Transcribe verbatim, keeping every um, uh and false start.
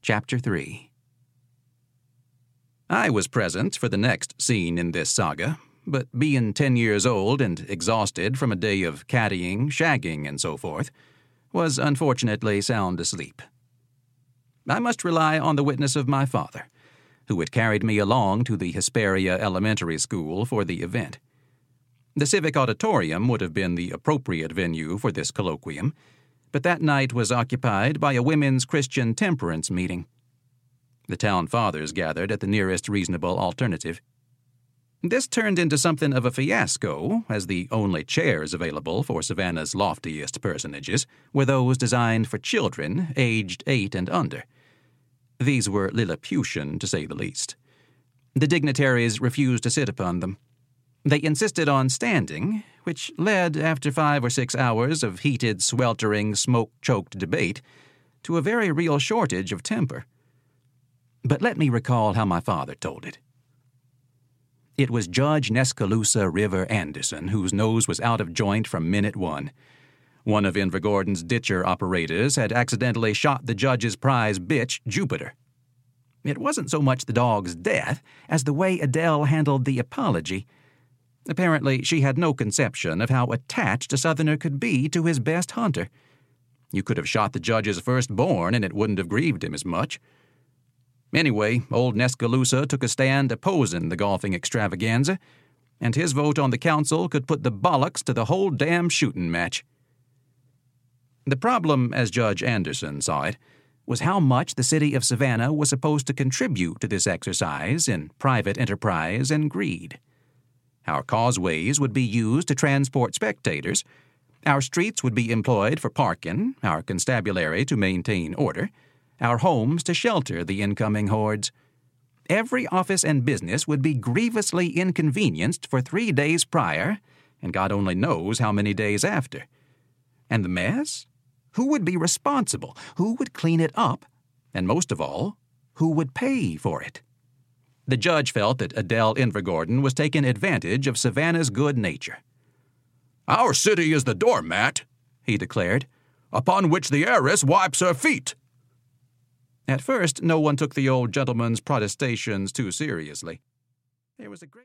Chapter three. I was present for the next scene in this saga, but being ten years old and exhausted from a day of caddying, shagging, and so forth, was unfortunately sound asleep. I must rely on the witness of my father, who had carried me along to the Hesperia Elementary School for the event. The Civic Auditorium would have been the appropriate venue for this colloquium, but that night was occupied by a women's Christian temperance meeting. The town fathers gathered at the nearest reasonable alternative. This turned into something of a fiasco, as the only chairs available for Savannah's loftiest personages were those designed for children aged eight and under. These were Lilliputian, to say the least. The dignitaries refused to sit upon them. They insisted on standing, which led, after five or six hours of heated, sweltering, smoke-choked debate, to a very real shortage of temper. But let me recall how my father told it. It was Judge Nescalusa River Anderson whose nose was out of joint from minute one. One of Invergordon's ditcher operators had accidentally shot the judge's prize bitch, Jupiter. It wasn't so much the dog's death as the way Adele handled the apology. Apparently, she had no conception of how attached a Southerner could be to his best hunter. You could have shot the judge's firstborn, and it wouldn't have grieved him as much. Anyway, old Nescalusa took a stand opposing the golfing extravaganza, and his vote on the council could put the bollocks to the whole damn shooting match. The problem, as Judge Anderson saw it, was how much the city of Savannah was supposed to contribute to this exercise in private enterprise and greed. Our causeways would be used to transport spectators, our streets would be employed for parking, our constabulary to maintain order, our homes to shelter the incoming hordes. Every office and business would be grievously inconvenienced for three days prior, and God only knows how many days after. And the mess? Who would be responsible? Who would clean it up? And most of all, who would pay for it? The judge felt that Adele Invergordon was taking advantage of Savannah's good nature. "Our city is the doormat," he declared, "upon which the heiress wipes her feet." At first, no one took the old gentleman's protestations too seriously. There was a great